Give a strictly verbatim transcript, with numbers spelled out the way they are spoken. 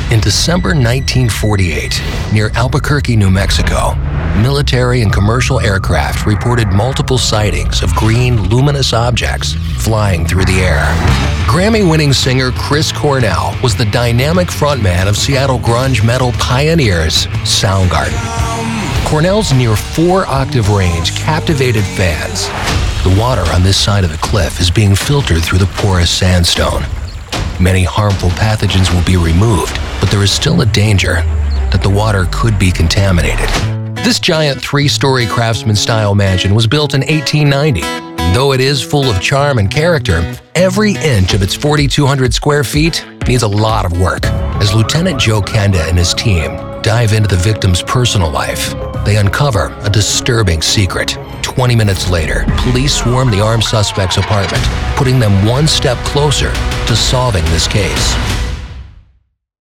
In December nineteen forty-eight, near Albuquerque, New Mexico, military and commercial aircraft reported multiple sightings of green, luminous objects flying through the air. Grammy-winning singer Chris Cornell was the dynamic frontman of Seattle grunge metal pioneers Soundgarden. Cornell's near four-octave range captivated fans. The water on this side of the cliff is being filtered through the porous sandstone. Many harmful pathogens will be removed, but there is still a danger that the water could be contaminated. This giant three-story craftsman-style mansion was built in eighteen ninety. Though it is full of charm and character, every inch of its forty-two hundred square feet needs a lot of work. As Lieutenant Joe Kenda and his team dive into the victim's personal life, they uncover a disturbing secret. twenty minutes later, police swarm the armed suspect's apartment, putting them one step closer to solving this case.